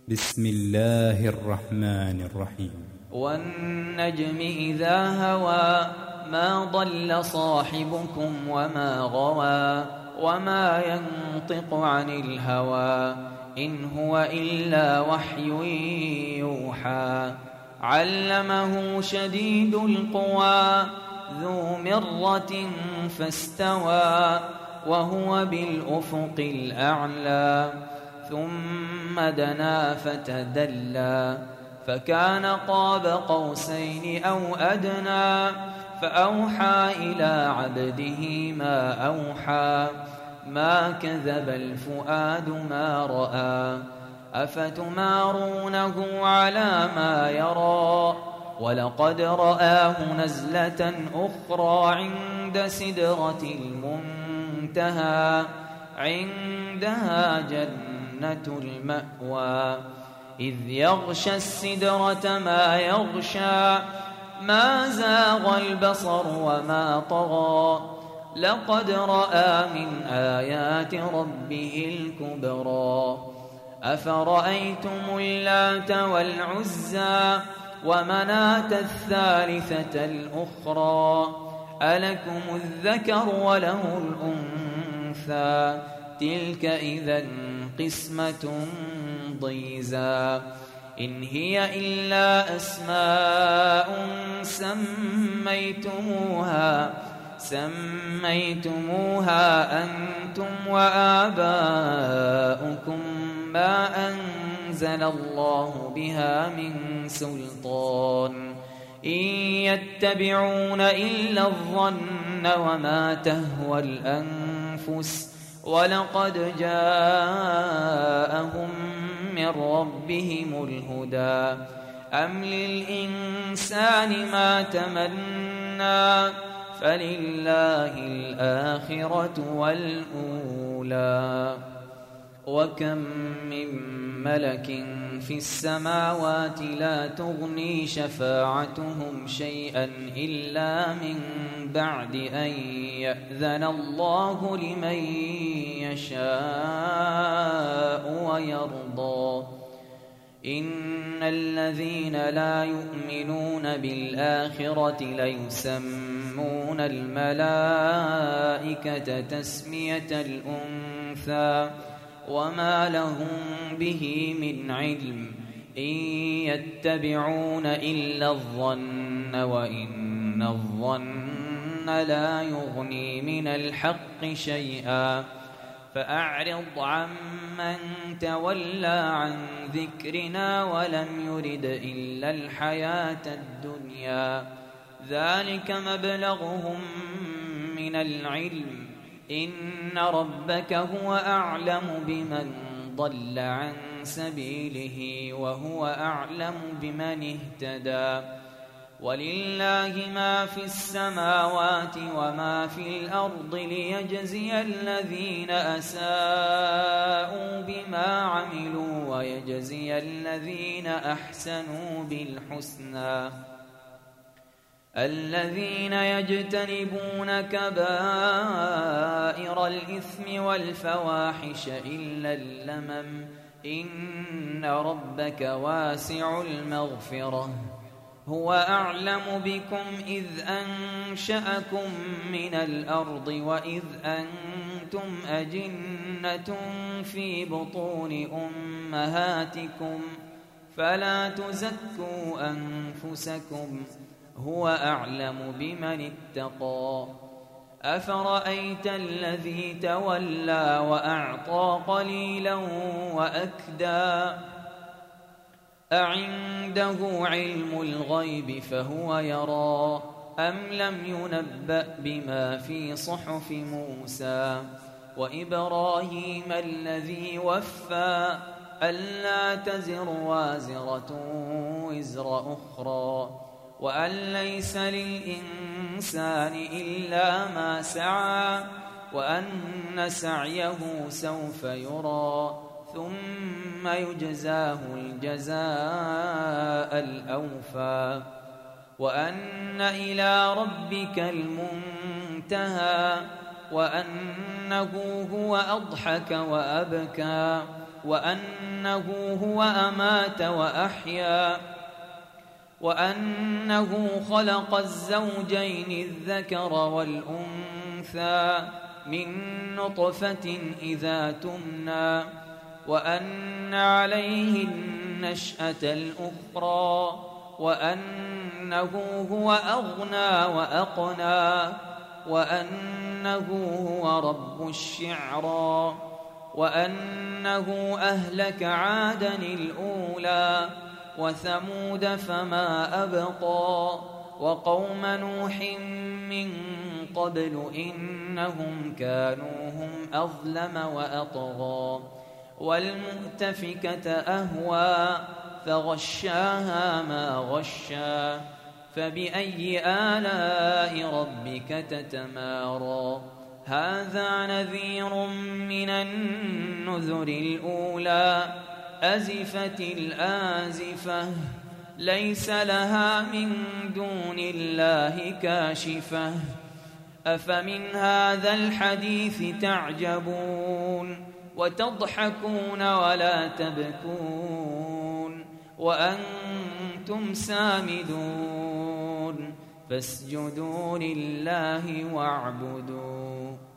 بسم الله الرحمن الرحيم. والنجم إذا هوى ما ضل صاحبكم وما غوى وما ينطق عن الهوى إن هو إلا وحي يوحى علمه شديد القوى ذو مرة فاستوى وهو بالأفق الأعلى ثم دنا فتدلى فكان قاب قوسين أو أدنى فأوحى إلى عبده ما أوحى ما كذب الفؤاد ما رأى أفتمارونه على ما يرى ولقد رآه نزلة أخرى عند سدرة المنتهى عندها جنة المأوى إذ يغشى السدرة ما يغشى ما زاغ البصر وما طغى لقد رأى من آيات ربه الكبرى أفرأيتم اللات والعزى ومناة الثالثة الأخرى ألكم الذكر وله الأنثى تلك إذا قسمة ضيزى إن هي إلا أسماء سميتموها أنتم وآباؤكم ما أنزل الله بها من سلطان إن يتبعون إلا الظن وما تهوى الأنفس ولقد جاءهم من ربهم الهدى أم للإنسان ما تمنى فلله الآخرة والأولى وكم من ملك في السماوات لا تغني شفاعتهم شيئا إلا من بعد أن يأذن الله لمن يشاء ويرضى إن الذين لا يؤمنون بالآخرة ليسمون الملائكة تسمية الأنثى وما لهم به من علم إن يتبعون إلا الظن وإن الظن لا يغني من الحق شيئا فأعرض عمن تولى عن ذكرنا ولم يرد إلا الحياة الدنيا ذلك مبلغهم من العلم إن ربك هو أعلم بمن ضل عن سبيله وهو أعلم بمن اهتدى ولله ما في السماوات وما في الأرض ليجزي الذين أساءوا بما عملوا ويجزي الذين أحسنوا بالحسنى الذين يجتنبون كبائر الإثم والفواحش إلا اللمم إن ربك واسع المغفرة هو أعلم بكم إذ أنشأكم من الأرض وإذ أنتم أجنة في بطون أمهاتكم فلا تزكوا أنفسكم هو أعلم بمن اتقى أفرأيت الذي تولى وأعطى قليلا وأكدى أعنده علم الغيب فهو يرى أم لم ينبأ بما في صحف موسى وإبراهيم الذي وفى ألا تزر وازرة وزر أخرى وأن ليس للإنسان إلا ما سعى وأن سعيه سوف يرى ثم يجزاه الجزاء الأوفى وأن إلى ربك المنتهى وأنه هو أضحك وأبكى وأنه هو أمات وأحيا وأنه خلق الزوجين الذكر والأنثى من نطفة إذا تمنى وأن عليه النشأة الأخرى وأنه هو أغنى وأقنى وأنه هو رب الشعرى وأنه أهلك عادا الأولى وثمود فما أبقى وقوم نوح من قبل إنهم كانوا هم أظلم وأطغى والمؤتفكة أهوى فغشاها ما غشا فبأي آلاء ربك تتمارى هذا نذير من النذر الأولى أزفت الآزفة ليس لها من دون الله كاشفة أفمن هذا الحديث تعجبون وتضحكون ولا تبكون وأنتم سامدون فاسجدوا لله واعبدوا